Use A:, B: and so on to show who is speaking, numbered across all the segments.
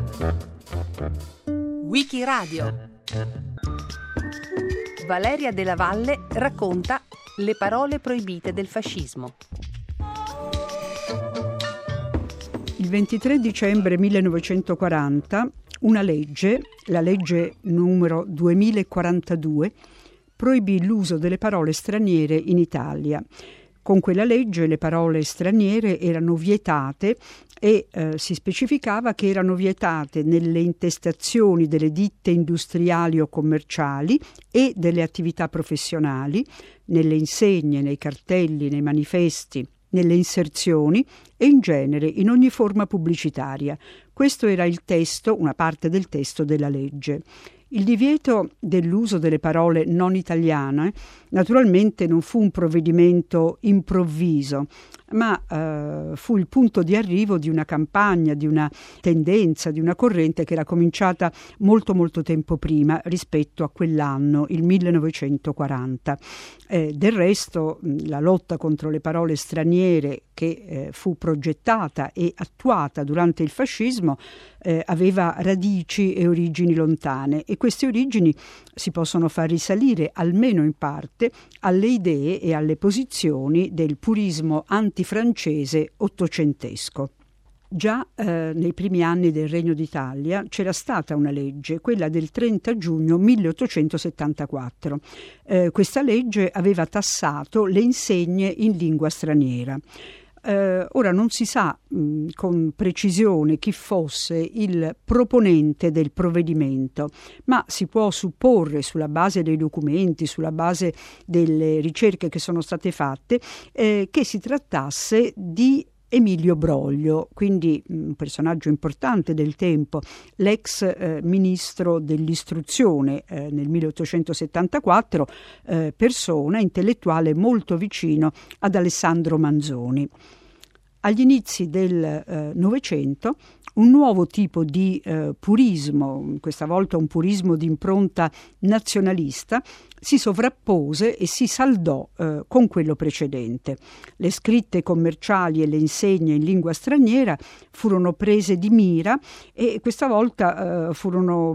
A: Wikiradio. Valeria Della Valle racconta le parole proibite del fascismo.
B: Il 23 dicembre 1940 una legge, la legge numero 2042, proibì l'uso delle parole straniere in Italia. Con quella legge le parole straniere erano vietate e si specificava che erano vietate nelle intestazioni delle ditte industriali o commerciali e delle attività professionali, nelle insegne, nei cartelli, nei manifesti, nelle inserzioni e in genere in ogni forma pubblicitaria. Questo era il testo, una parte del testo della legge. Il divieto dell'uso delle parole non italiane naturalmente non fu un provvedimento improvviso, ma fu il punto di arrivo di una campagna, di una tendenza, di una corrente che era cominciata molto tempo prima rispetto a quell'anno, il 1940. Del resto la lotta contro le parole straniere che fu progettata e attuata durante il fascismo aveva radici e origini lontane, e queste origini si possono far risalire almeno in parte alle idee e alle posizioni del purismo antifrancese ottocentesco. Già nei primi anni del Regno d'Italia c'era stata una legge, quella del 30 giugno 1874. Questa legge aveva tassato le insegne in lingua straniera. Ora non si sa con precisione chi fosse il proponente del provvedimento, ma si può supporre, sulla base dei documenti, sulla base delle ricerche che sono state fatte, che si trattasse di Emilio Broglio, quindi un personaggio importante del tempo, l'ex ministro dell'istruzione nel 1874, persona intellettuale molto vicino ad Alessandro Manzoni. Agli inizi del Novecento un nuovo tipo di purismo, questa volta un purismo di impronta nazionalista, si sovrappose e si saldò con quello precedente. Le scritte commerciali e le insegne in lingua straniera furono prese di mira, e questa volta furono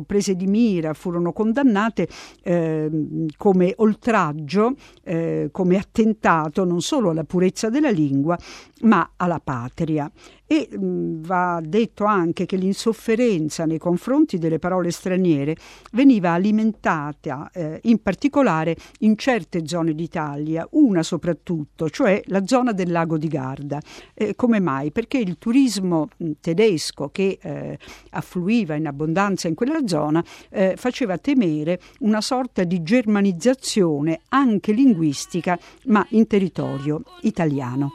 B: condannate come oltraggio, come attentato non solo alla purezza della lingua ma alla patria. E va detto anche che l'insofferenza nei confronti delle parole straniere veniva alimentata in particolare in certe zone d'Italia, una soprattutto, cioè la zona del lago di Garda. Come mai? Perché il turismo tedesco che affluiva in abbondanza in quella zona faceva temere una sorta di germanizzazione anche linguistica, ma in territorio italiano.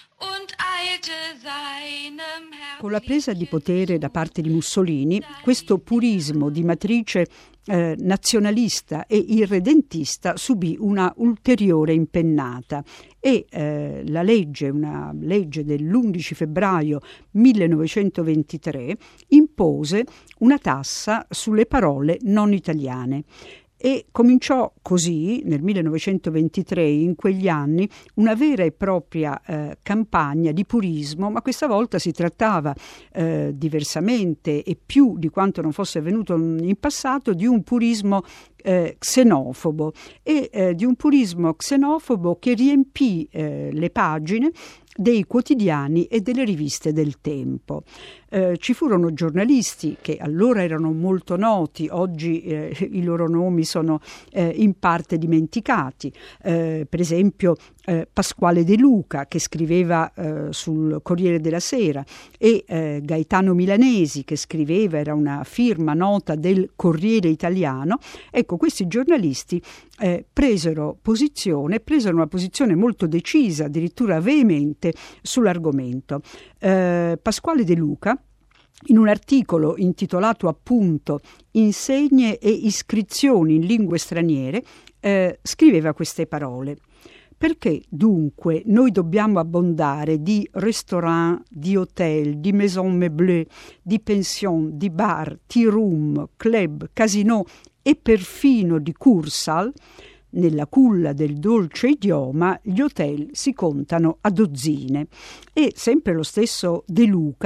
B: Con la presa di potere da parte di Mussolini, questo purismo di matrice nazionalista e irredentista subì una ulteriore impennata, e una legge dell'11 febbraio 1923 impose una tassa sulle parole non italiane. E cominciò così, nel 1923, in quegli anni, una vera e propria campagna di purismo, ma questa volta si trattava, diversamente e più di quanto non fosse avvenuto in passato, di un purismo xenofobo, e di un purismo xenofobo che riempì le pagine dei quotidiani e delle riviste del tempo. Ci furono giornalisti che allora erano molto noti, oggi i loro nomi sono in parte dimenticati, per esempio Pasquale De Luca, che scriveva sul Corriere della Sera, e Gaetano Milanesi, che scriveva, era una firma nota del Corriere Italiano. Ecco, questi giornalisti presero una posizione molto decisa, addirittura veemente, sull'argomento. Pasquale De Luca, in un articolo intitolato appunto Insegne e iscrizioni in lingue straniere, scriveva queste parole: Perché dunque noi dobbiamo abbondare di restaurant, di hotel, di maison meublée, di pension, di bar, tea room, club, casino e perfino di Kursaal? Nella culla del dolce idioma gli hotel si contano a dozzine. E sempre lo stesso De Luca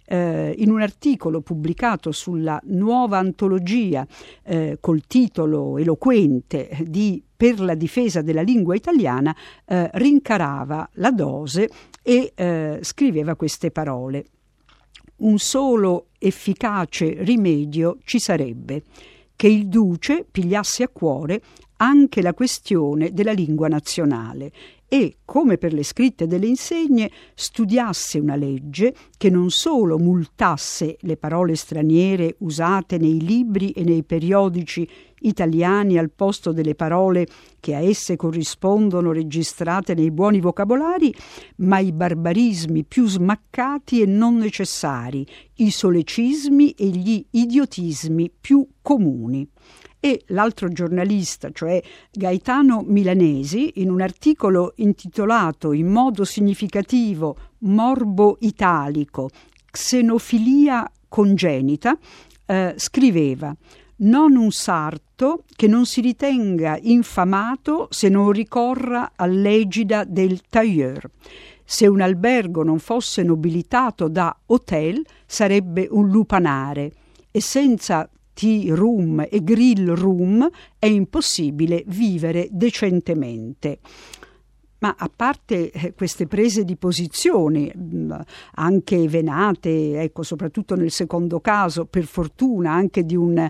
B: in un articolo pubblicato sulla nuova antologia col titolo eloquente di Per la difesa della lingua italiana, rincarava la dose e scriveva queste parole: un solo efficace rimedio ci sarebbe, che il duce pigliasse a cuore anche la questione della lingua nazionale e, come per le scritte delle insegne, studiasse una legge che non solo multasse le parole straniere usate nei libri e nei periodici italiani al posto delle parole che a esse corrispondono registrate nei buoni vocabolari, ma i barbarismi più smaccati e non necessari, i solecismi e gli idiotismi più comuni. E l'altro giornalista, cioè Gaetano Milanesi, in un articolo intitolato in modo significativo Morbo italico, xenofilia congenita, scriveva: non un sarto che non si ritenga infamato se non ricorra all'egida del tailleur. Se un albergo non fosse nobilitato da hotel, sarebbe un lupanare, e senza tea room e grill room è impossibile vivere decentemente. Ma a parte queste prese di posizione, anche venate, ecco, soprattutto nel secondo caso, per fortuna anche di un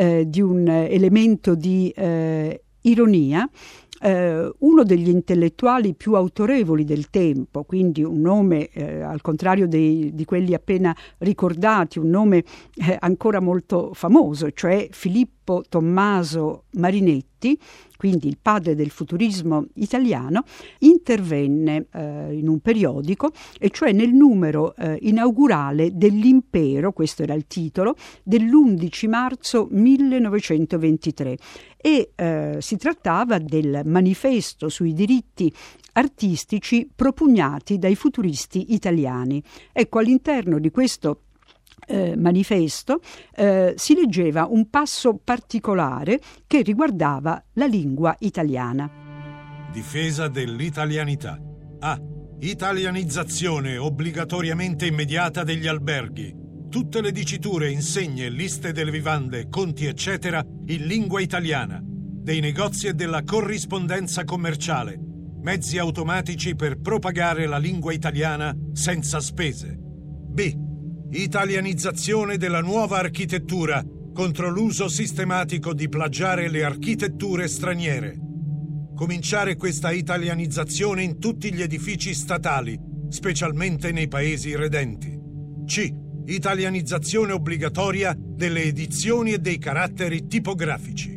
B: elemento di ironia, uno degli intellettuali più autorevoli del tempo, quindi un nome al contrario di quelli appena ricordati, un nome ancora molto famoso, cioè Filippo Tommaso Marinetti, quindi il padre del futurismo italiano, intervenne in un periodico, e cioè nel numero inaugurale dell'Impero, questo era il titolo, dell'11 marzo 1923, e si trattava del manifesto sui diritti artistici propugnati dai futuristi italiani. Ecco, all'interno di questo manifesto si leggeva un passo particolare che riguardava la lingua italiana.
C: Difesa dell'italianità. A. Italianizzazione obbligatoriamente immediata degli alberghi. Tutte le diciture, insegne, liste delle vivande, conti eccetera in lingua italiana. Dei negozi e della corrispondenza commerciale. Mezzi automatici per propagare la lingua italiana senza spese. B. Italianizzazione della nuova architettura contro l'uso sistematico di plagiare le architetture straniere. Cominciare questa italianizzazione in tutti gli edifici statali, specialmente nei paesi redenti. C. Italianizzazione obbligatoria delle edizioni e dei caratteri tipografici.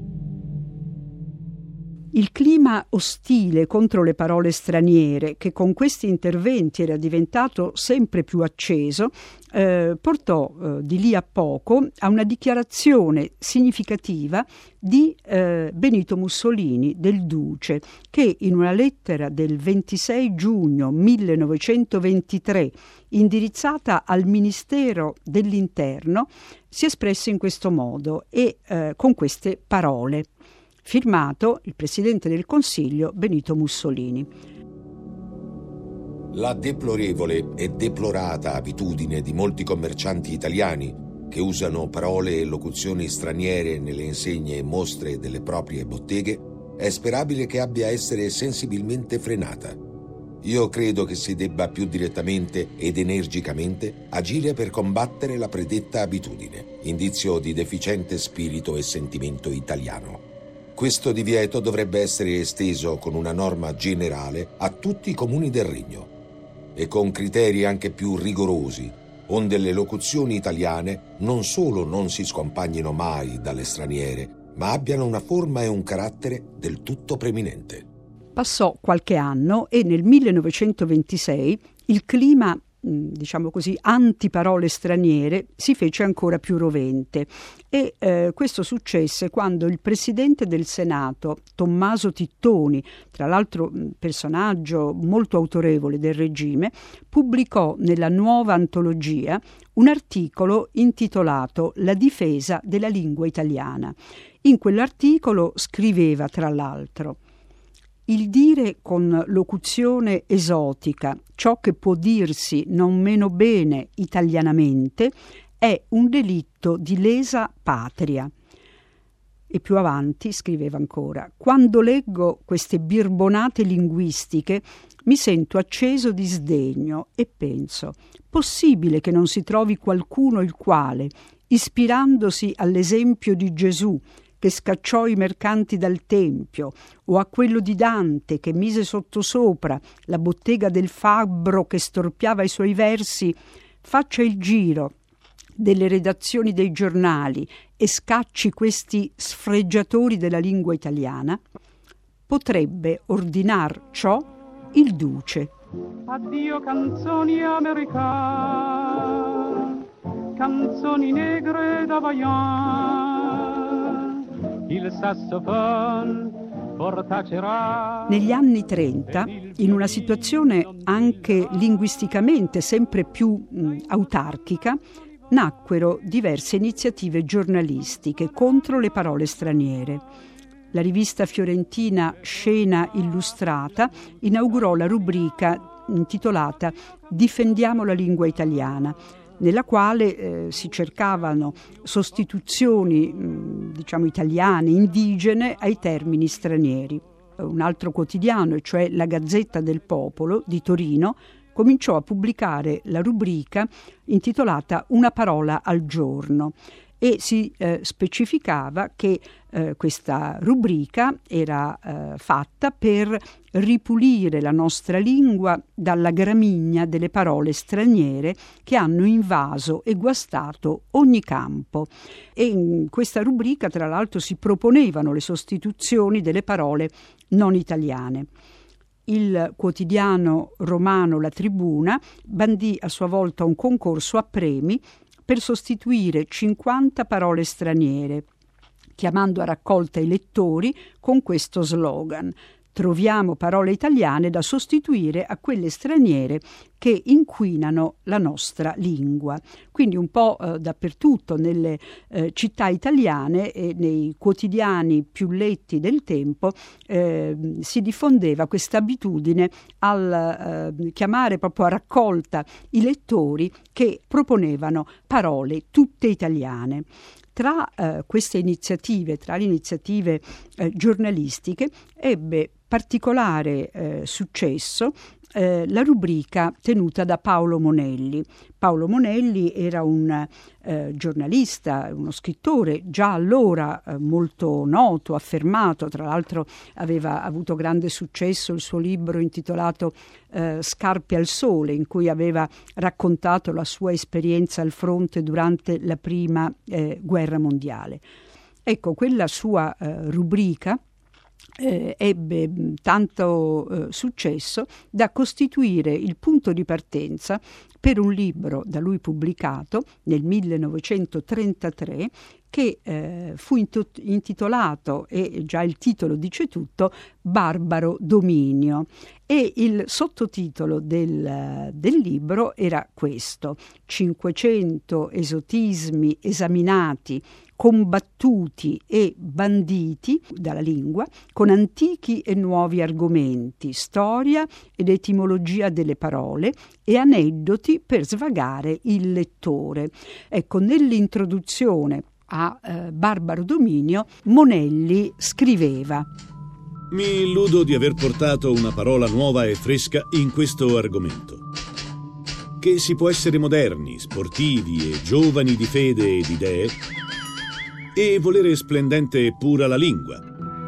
B: Il clima ostile contro le parole straniere, che con questi interventi era diventato sempre più acceso, portò di lì a poco a una dichiarazione significativa di Benito Mussolini, del Duce, che in una lettera del 26 giugno 1923, indirizzata al Ministero dell'Interno, si espresse in questo modo e con queste parole. Firmato il Presidente del Consiglio Benito Mussolini.
D: La deplorevole e deplorata abitudine di molti commercianti italiani che usano parole e locuzioni straniere nelle insegne e mostre delle proprie botteghe è sperabile che abbia a essere sensibilmente frenata. Io credo che si debba più direttamente ed energicamente agire per combattere la predetta abitudine, indizio di deficiente spirito e sentimento italiano. Questo divieto dovrebbe essere esteso con una norma generale a tutti i comuni del Regno e con criteri anche più rigorosi, onde le locuzioni italiane non solo non si scompagnino mai dalle straniere, ma abbiano una forma e un carattere del tutto preminente.
B: Passò qualche anno e nel 1926 il clima, diciamo così, antiparole straniere si fece ancora più rovente e questo successe quando il Presidente del Senato, Tommaso Tittoni, tra l'altro personaggio molto autorevole del regime, pubblicò nella nuova antologia un articolo intitolato La difesa della lingua italiana. In quell'articolo scriveva, tra l'altro: Il dire con locuzione esotica ciò che può dirsi non meno bene italianamente è un delitto di lesa patria. E più avanti scriveva ancora: quando leggo queste birbonate linguistiche mi sento acceso di sdegno e penso: possibile che non si trovi qualcuno il quale, ispirandosi all'esempio di Gesù che scacciò i mercanti dal Tempio, o a quello di Dante che mise sottosopra la bottega del fabbro che storpiava i suoi versi, faccia il giro delle redazioni dei giornali e scacci questi sfregiatori della lingua italiana, potrebbe ordinar ciò il Duce.
E: Addio canzoni americane, canzoni negre da Vaillant, il sassophone portacerà.
B: Negli anni 30, in una situazione anche linguisticamente sempre più autarchica, nacquero diverse iniziative giornalistiche contro le parole straniere. La rivista fiorentina Scena Illustrata inaugurò la rubrica intitolata Difendiamo la lingua italiana, nella quale si cercavano sostituzioni italiane, indigene ai termini stranieri. Un altro quotidiano, cioè la Gazzetta del Popolo di Torino, cominciò a pubblicare la rubrica intitolata Una parola al giorno e si specificava che questa rubrica era fatta per ripulire la nostra lingua dalla gramigna delle parole straniere che hanno invaso e guastato ogni campo. E in questa rubrica, tra l'altro, si proponevano le sostituzioni delle parole non italiane. Il quotidiano romano La Tribuna bandì a sua volta un concorso a premi per sostituire 50 parole straniere, chiamando a raccolta i lettori con questo slogan: troviamo parole italiane da sostituire a quelle straniere che inquinano la nostra lingua. Quindi un po' dappertutto nelle città italiane e nei quotidiani più letti del tempo si diffondeva questa abitudine al chiamare proprio a raccolta i lettori che proponevano parole tutte italiane. Tra queste iniziative, tra le iniziative giornalistiche, ebbe particolare successo la rubrica tenuta da Paolo Monelli. Paolo Monelli era un giornalista, uno scrittore già allora molto noto, affermato. Tra l'altro aveva avuto grande successo il suo libro intitolato Scarpe al sole, in cui aveva raccontato la sua esperienza al fronte durante la prima guerra mondiale. Ecco, quella sua rubrica ebbe tanto successo da costituire il punto di partenza per un libro da lui pubblicato nel 1933 che fu intitolato, e già il titolo dice tutto, Barbaro Dominio, e il sottotitolo del libro era questo: 500 esotismi esaminati, combattuti e banditi dalla lingua, con antichi e nuovi argomenti, storia ed etimologia delle parole e aneddoti per svagare il lettore. Ecco, nell'introduzione a Barbaro Dominio, Monelli scriveva:
F: mi illudo di aver portato una parola nuova e fresca in questo argomento. Che si può essere moderni, sportivi e giovani di fede e di idee e volere splendente e pura la lingua.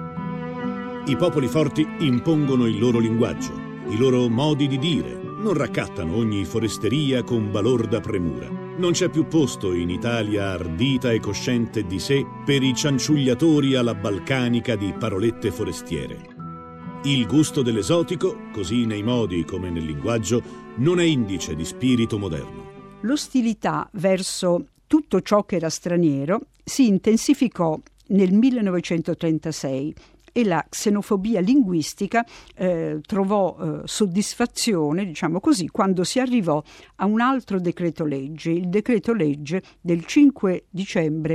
F: I popoli forti impongono il loro linguaggio, i loro modi di dire, non raccattano ogni foresteria con balorda premura. Non c'è più posto in Italia ardita e cosciente di sé per i cianciugliatori alla balcanica di parolette forestiere. Il gusto dell'esotico, così nei modi come nel linguaggio, non è indice di spirito moderno.
B: L'ostilità verso tutto ciò che era straniero si intensificò nel 1936, e la xenofobia linguistica trovò soddisfazione, diciamo così, quando si arrivò a un altro decreto legge, il decreto legge del 5 dicembre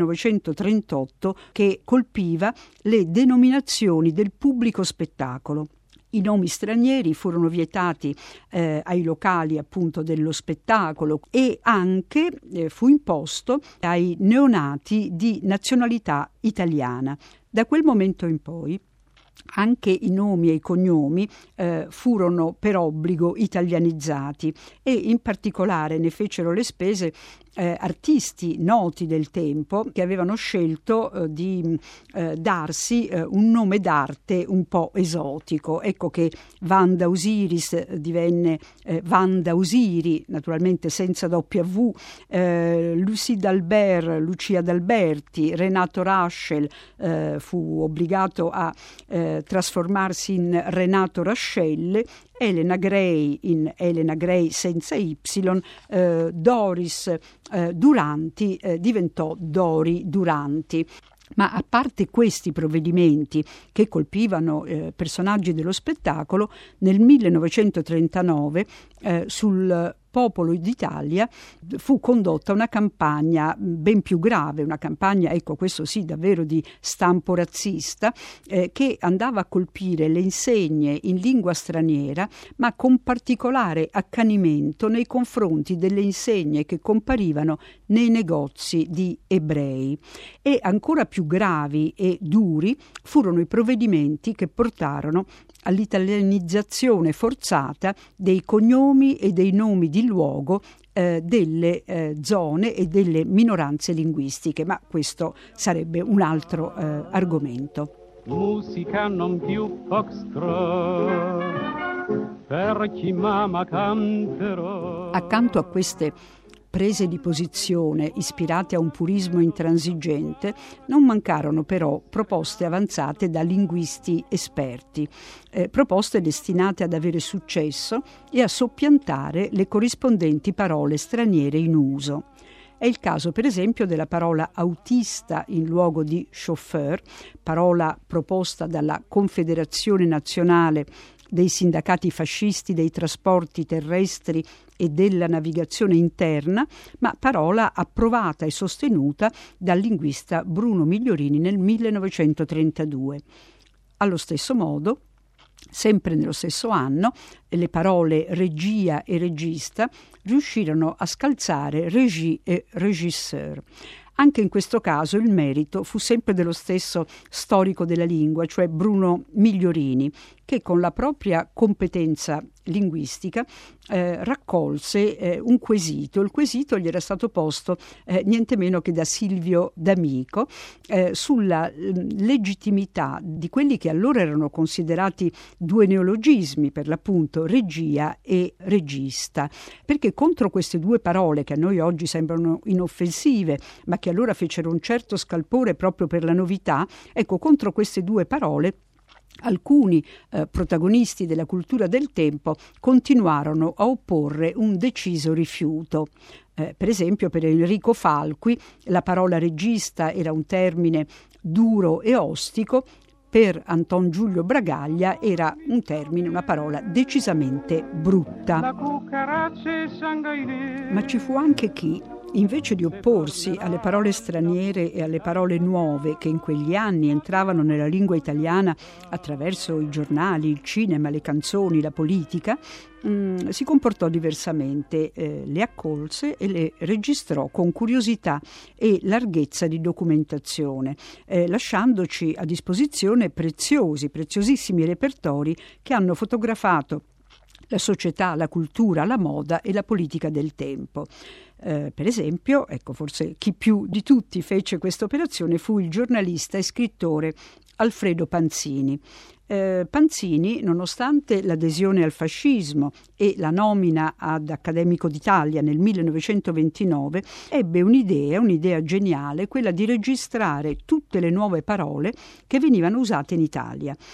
B: 1938, che colpiva le denominazioni del pubblico spettacolo. I nomi stranieri furono vietati ai locali appunto dello spettacolo e anche fu imposto ai neonati di nazionalità italiana. Da quel momento in poi anche i nomi e i cognomi furono per obbligo italianizzati e in particolare ne fecero le spese artisti noti del tempo che avevano scelto di darsi un nome d'arte un po' esotico. Ecco che Wanda Osiris divenne Wanda Osiri, naturalmente senza W, Lucia d'Alberti, Renato Raschel fu obbligato a trasformarsi in Renato Rascelle, Elena Gray in Elena Gray senza Y, Doris Duranti diventò Dori Duranti. Ma a parte questi provvedimenti che colpivano personaggi dello spettacolo, nel 1939 sul Popolo d'Italia fu condotta una campagna ben più grave, una campagna, ecco questo sì, davvero di stampo razzista, che andava a colpire le insegne in lingua straniera, ma con particolare accanimento nei confronti delle insegne che comparivano nei negozi di ebrei. E ancora più gravi e duri furono i provvedimenti che portarono all'italianizzazione forzata dei cognomi e dei nomi di luogo delle zone e delle minoranze linguistiche, ma questo sarebbe un altro argomento.
E: Musica non più foxtrot, per chi mamma canterò.
B: Accanto a queste prese di posizione ispirate a un purismo intransigente, non mancarono però proposte avanzate da linguisti esperti, proposte destinate ad avere successo e a soppiantare le corrispondenti parole straniere in uso. È il caso, per esempio, della parola autista in luogo di chauffeur, parola proposta dalla Confederazione Nazionale dei sindacati fascisti dei trasporti terrestri e della navigazione interna, ma parola approvata e sostenuta dal linguista Bruno Migliorini nel 1932. Allo stesso modo, sempre nello stesso anno, le parole regia e regista riuscirono a scalzare régie e régisseur. Anche in questo caso il merito fu sempre dello stesso storico della lingua, cioè Bruno Migliorini, che con la propria competenza linguistica raccolse un quesito. Il quesito gli era stato posto niente meno che da Silvio D'Amico sulla legittimità di quelli che allora erano considerati due neologismi, per l'appunto regia e regista, perché contro queste due parole che a noi oggi sembrano inoffensive, ma che allora fecero un certo scalpore proprio per la novità, ecco, contro queste due parole alcuni protagonisti della cultura del tempo continuarono a opporre un deciso rifiuto. Per esempio, per Enrico Falqui la parola regista era un termine duro e ostico, per Anton Giulio Bragaglia era un termine, una parola decisamente brutta. Ma ci fu anche chi, invece di opporsi alle parole straniere e alle parole nuove che in quegli anni entravano nella lingua italiana attraverso i giornali, il cinema, le canzoni, la politica, si comportò diversamente, le accolse e le registrò con curiosità e larghezza di documentazione, lasciandoci a disposizione preziosissimi repertori che hanno fotografato la società, la cultura, la moda e la politica del tempo. Per esempio, ecco, forse chi più di tutti fece questa operazione fu il giornalista e scrittore Alfredo Panzini. Panzini, nonostante l'adesione al fascismo e la nomina ad accademico d'Italia nel 1929, ebbe un'idea geniale, quella di registrare tutte le nuove parole che venivano usate in Italia.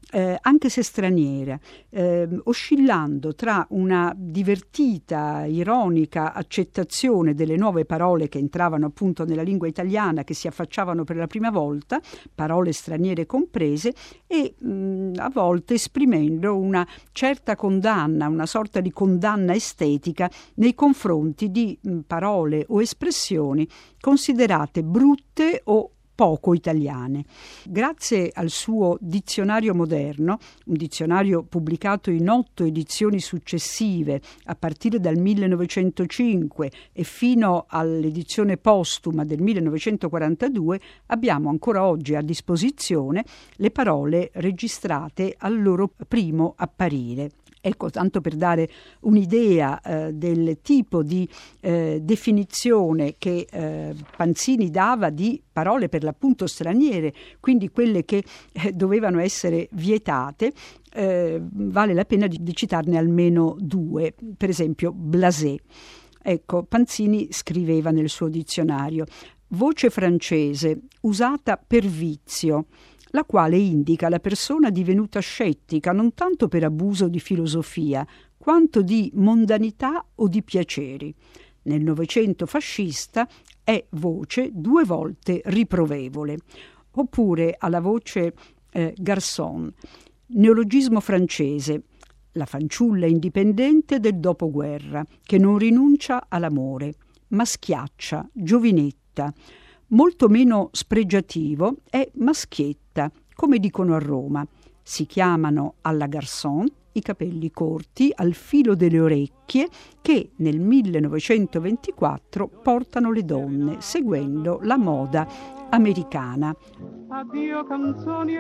B: anche se straniera, oscillando tra una divertita, ironica accettazione delle nuove parole che entravano appunto nella lingua italiana, che si affacciavano per la prima volta, parole straniere comprese, e a volte esprimendo una certa condanna, una sorta di condanna estetica nei confronti di parole o espressioni considerate brutte o poco italiane. Grazie al suo dizionario moderno, un dizionario pubblicato in 8 edizioni successive a partire dal 1905 e fino all'edizione postuma del 1942, abbiamo ancora oggi a disposizione le parole registrate al loro primo apparire. Ecco, tanto per dare un'idea del tipo di definizione che Panzini dava di parole per l'appunto straniere, quindi quelle che dovevano essere vietate, vale la pena di citarne almeno 2. Per esempio, blasé. Ecco, Panzini scriveva nel suo dizionario: voce francese usata per vizio, la quale indica la persona divenuta scettica non tanto per abuso di filosofia, quanto di mondanità o di piaceri. Nel Novecento fascista è voce 2 volte riprovevole. Oppure alla voce garçon, neologismo francese, la fanciulla indipendente del dopoguerra, che non rinuncia all'amore, ma schiaccia, giovinetta. Molto meno spregiativo è maschietta, come dicono a Roma. Si chiamano alla garçon i capelli corti al filo delle orecchie che nel 1924 portano le donne, seguendo la moda americana.
E: Addio canzoni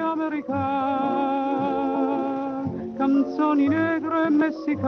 E: americane, canzoni negre e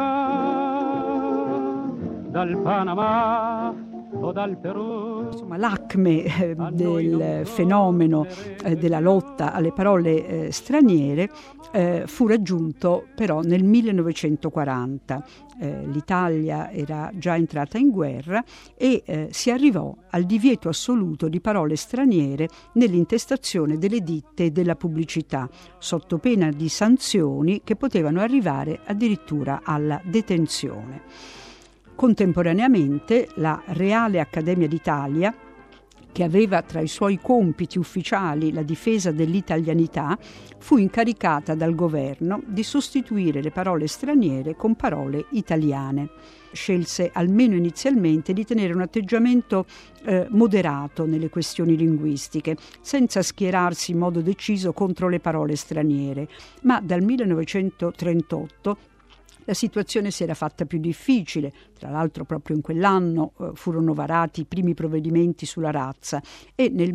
E: messicane, dal Panama o dal Perù.
B: Insomma, l'acme del fenomeno della lotta alle parole straniere fu raggiunto però nel 1940. L'Italia era già entrata in guerra e si arrivò al divieto assoluto di parole straniere nell'intestazione delle ditte e della pubblicità, sotto pena di sanzioni che potevano arrivare addirittura alla detenzione. Contemporaneamente la Reale Accademia d'Italia, che aveva tra i suoi compiti ufficiali la difesa dell'italianità, fu incaricata dal governo di sostituire le parole straniere con parole italiane. Scelse, almeno inizialmente, di tenere un atteggiamento moderato nelle questioni linguistiche, senza schierarsi in modo deciso contro le parole straniere, ma dal 1938 la situazione si era fatta più difficile. Tra l'altro proprio in quell'anno furono varati i primi provvedimenti sulla razza e nel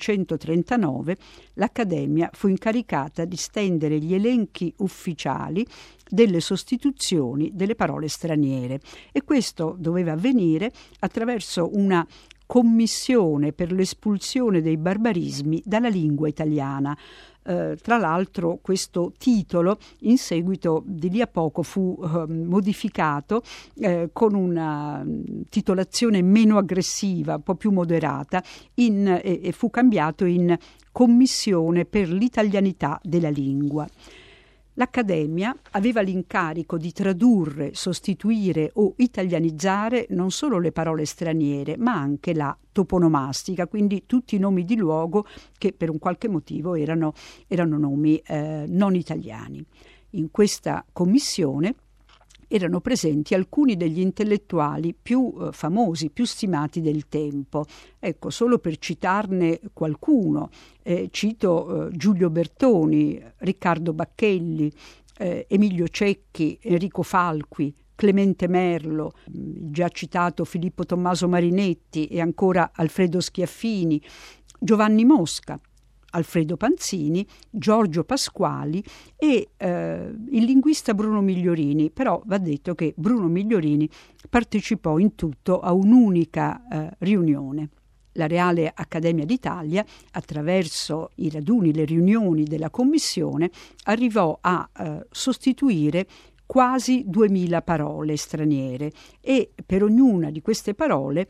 B: 1939 l'Accademia fu incaricata di stendere gli elenchi ufficiali delle sostituzioni delle parole straniere, e questo doveva avvenire attraverso una commissione per l'espulsione dei barbarismi dalla lingua italiana. Tra l'altro questo titolo in seguito di lì a poco fu modificato con una titolazione meno aggressiva, un po' più moderata, e fu cambiato in Commissione per l'italianità della lingua. L'Accademia aveva l'incarico di tradurre, sostituire o italianizzare non solo le parole straniere, ma anche la toponomastica, quindi tutti i nomi di luogo che per un qualche motivo erano nomi non italiani. In questa commissione erano presenti alcuni degli intellettuali più famosi, più stimati del tempo. Ecco, solo per citarne qualcuno, cito Giulio Bertoni, Riccardo Bacchelli, Emilio Cecchi, Enrico Falqui, Clemente Merlo, il già citato Filippo Tommaso Marinetti e ancora Alfredo Schiaffini, Giovanni Mosca, Alfredo Panzini, Giorgio Pasquali e il linguista Bruno Migliorini. Però va detto che Bruno Migliorini partecipò in tutto a un'unica riunione. La Reale Accademia d'Italia, attraverso i raduni, le riunioni della commissione, arrivò a sostituire quasi 2000 parole straniere e per ognuna di queste parole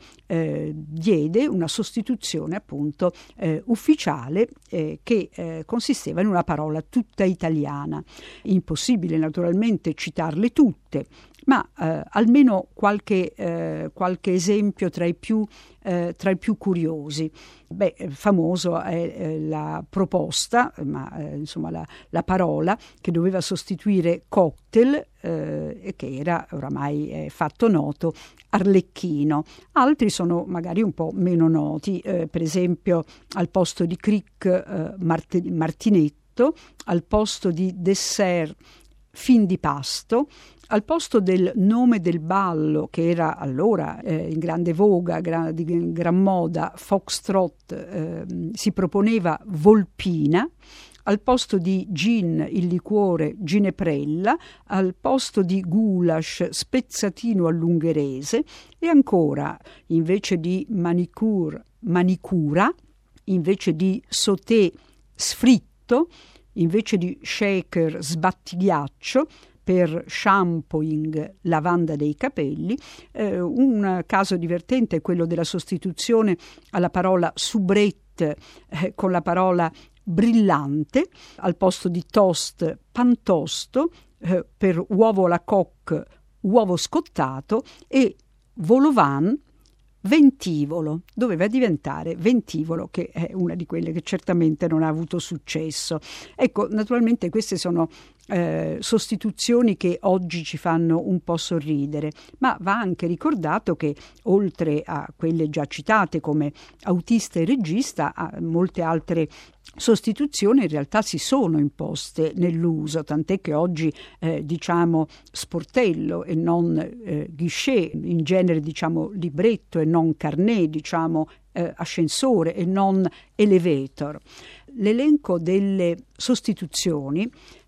B: diede una sostituzione appunto ufficiale che consisteva in una parola tutta italiana. Impossibile naturalmente citarle tutte, ma almeno qualche esempio tra i più curiosi. Famoso è la proposta, insomma la parola che doveva sostituire cocktail e che era oramai fatto noto, arlecchino. Altri sono magari un po' meno noti, per esempio al posto di crick martinetto, al posto di dessert fin di pasto, al posto del nome del ballo che era allora in grande voga, di gran moda, foxtrot, si proponeva volpina. Al posto di gin, il liquore gineprella, al posto di goulash, spezzatino all'ungherese e ancora, invece di manicure, manicura, invece di sauté, sfritto, invece di shaker, sbattighiaccio, per shampooing, lavanda dei capelli. Un caso divertente è quello della sostituzione alla parola soubrette con la parola brillante, al posto di toast, pantosto, per uovo alla coque, uovo scottato, e volovan, ventivolo, doveva diventare ventivolo, che è una di quelle che certamente non ha avuto successo. Ecco, naturalmente queste sono sostituzioni che oggi ci fanno un po' sorridere, ma va anche ricordato che oltre a quelle già citate come autista e regista, molte altre sostituzioni in realtà si sono imposte nell'uso, tant'è che oggi diciamo sportello e non guichet, in genere diciamo libretto e non carnet, diciamo ascensore e non elevator. L'elenco delle sostituzioni,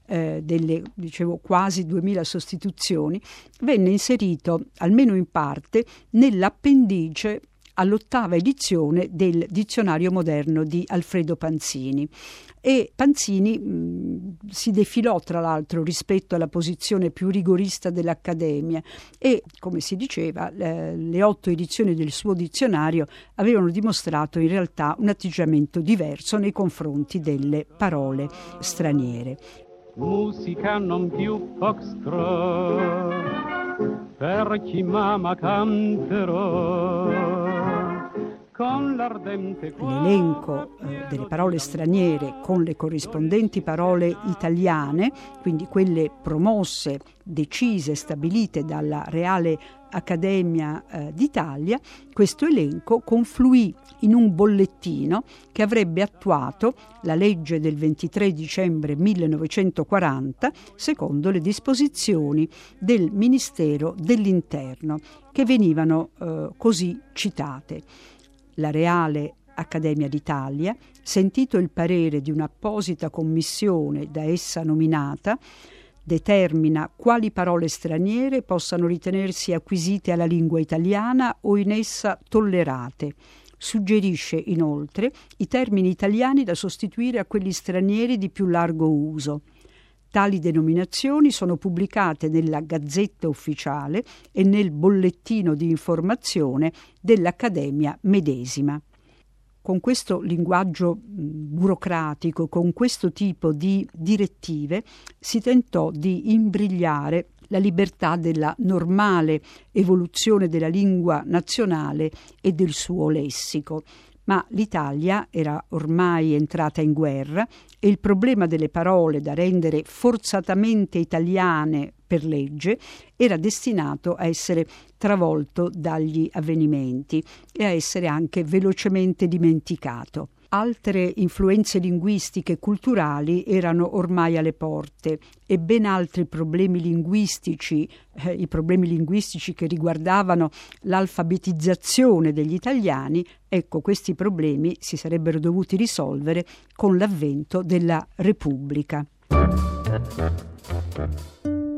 B: dicevo quasi 2000 sostituzioni, venne inserito almeno in parte nell'appendice all'8ª edizione del Dizionario moderno di Alfredo Panzini. E Panzini si defilò tra l'altro rispetto alla posizione più rigorista dell'Accademia e, come si diceva, le 8 edizioni del suo dizionario avevano dimostrato in realtà un atteggiamento diverso nei confronti delle parole straniere.
E: Musica non più foxtrot, per chi mamma canterò.
B: L'elenco delle parole straniere con le corrispondenti parole italiane, quindi quelle promosse, decise, stabilite dalla Reale Accademia d'Italia, questo elenco confluì in un bollettino che avrebbe attuato la legge del 23 dicembre 1940 secondo le disposizioni del Ministero dell'Interno, che venivano così citate. La Reale Accademia d'Italia, sentito il parere di un'apposita commissione da essa nominata, determina quali parole straniere possano ritenersi acquisite alla lingua italiana o in essa tollerate. Suggerisce inoltre i termini italiani da sostituire a quelli stranieri di più largo uso. Tali denominazioni sono pubblicate nella Gazzetta Ufficiale e nel bollettino di informazione dell'Accademia medesima. Con questo linguaggio burocratico, con questo tipo di direttive, si tentò di imbrigliare la libertà della normale evoluzione della lingua nazionale e del suo lessico. Ma l'Italia era ormai entrata in guerra e il problema delle parole da rendere forzatamente italiane per legge era destinato a essere travolto dagli avvenimenti e a essere anche velocemente dimenticato. Altre influenze linguistiche e culturali erano ormai alle porte e ben altri problemi linguistici, i problemi linguistici che riguardavano l'alfabetizzazione degli italiani, ecco, questi problemi si sarebbero dovuti risolvere con l'avvento della Repubblica.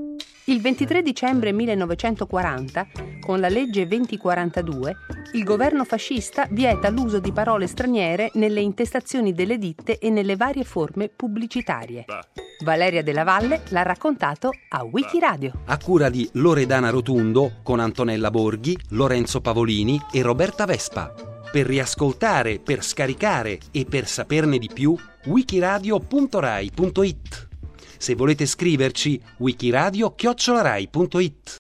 A: Il 23 dicembre 1940, con la legge 2042, il governo fascista vieta l'uso di parole straniere nelle intestazioni delle ditte e nelle varie forme pubblicitarie. Valeria Della Valle l'ha raccontato a Wikiradio.
G: A cura di Loredana Rotundo, con Antonella Borghi, Lorenzo Pavolini e Roberta Vespa. Per riascoltare, per scaricare e per saperne di più, wikiradio.rai.it. Se volete scriverci, wikiradio@rai.it.